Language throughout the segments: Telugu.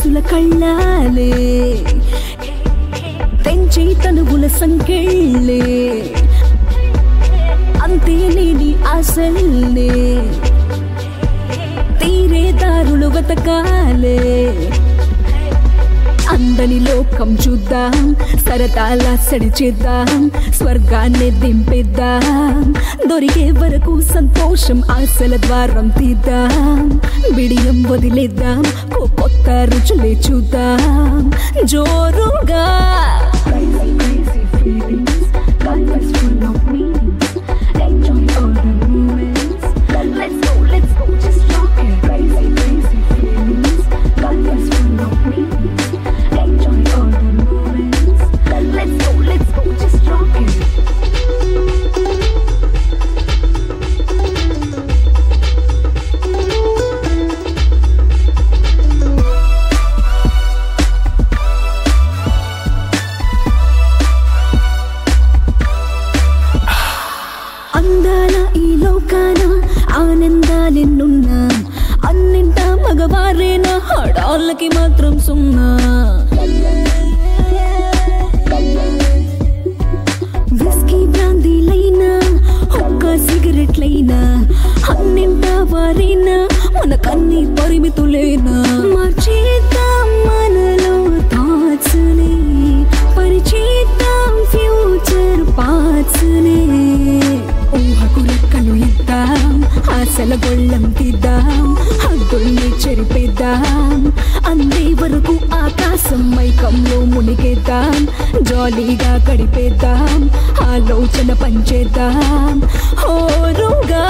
మనసుల కళ్ళాలే తెంచి తనువుల సంకెళ్ళే అంతే లేని ఆశల్నే తీరే దారులు వెతకాలే అందని లోకం చూద్దాం సరదాల సడి చేద్దాం స్వర్గాన్ని దింపేద్దాం దొరికే వరకు సంతోషం ఆశల ద్వారం తీద్దాం బిడియం వదిలేద్దాం కొత్త రుచులే చూద్దాం జోరుగా అందాల ఈ లోకాన ఆనందాలెన్నున్నా అన్నింటా మగవారేనా ఆడాళ్ళకి మాత్రం సున్నా విస్కీ బ్రాందీలైనా ఒక్క సిగరెట్లైనా అన్నింటా వారేనా మనకన్నీ పరిమితులేనా మార్చేద్దాం మనలో థాట్స్ని పరిచేద్దాం ఫ్యూచర్ పార్ట్స్ని ఊహకు రెక్కలు ఇద్దాం ఆశల గొళ్ళం తీద్దాం హద్దుల్ని చెరిపేద్దాం అందే వరకు ఆకాశం మైకంలో మునిగేద్దాం జాలీగా గడిపేద్దాం ఆలోచన పంచేద్దాం హోరుగా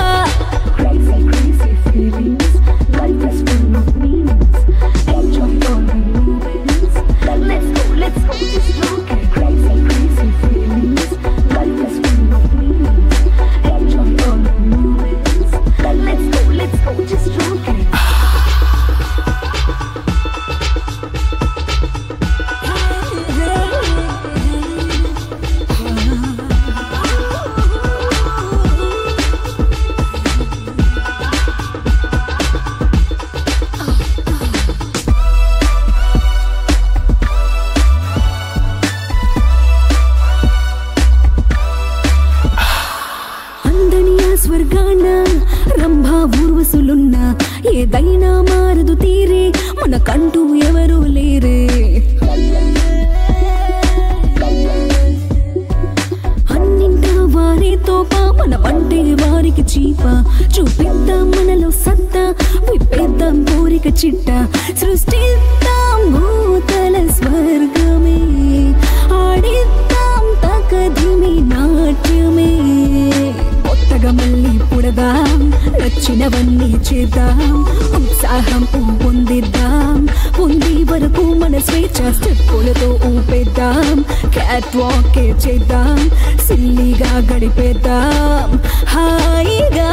స్వర్గాన రంభా ఊర్వశులున్నా ఏదైనా మారదు తీరే మనకంటూ ఎవరూ లేరే అన్నింటా వారే తోప మనమంటే వారికి చీప చూపిద్దాం మనలో సత్తా విప్పేద్దాం కోరిక చిట్ట సృష్టిద్దాం భూతల స్వర్గమే ఆడిద్దాం తకధిమి నాట్యమే కొత్తగా మళ్ళీ పుడదాం నచ్చినవన్నీ చేద్దాం ఉత్సాహం పొందిద్దాం పొంది వరకు మన స్వేచ్ఛ స్టెప్పులతో ఊపేద్దాం క్యాట్ వాక్ చేద్దాం సిల్లీగా గడిపేద్దాం హాయిగా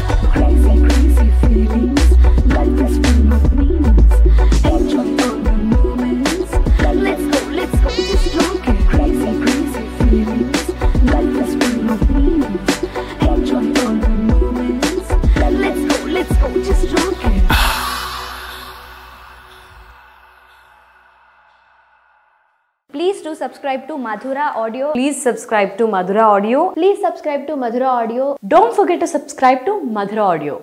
Please do subscribe to Madhura Audio. Please subscribe to Madhura Audio. Please subscribe to Madhura Audio. Don't forget to subscribe to Madhura Audio.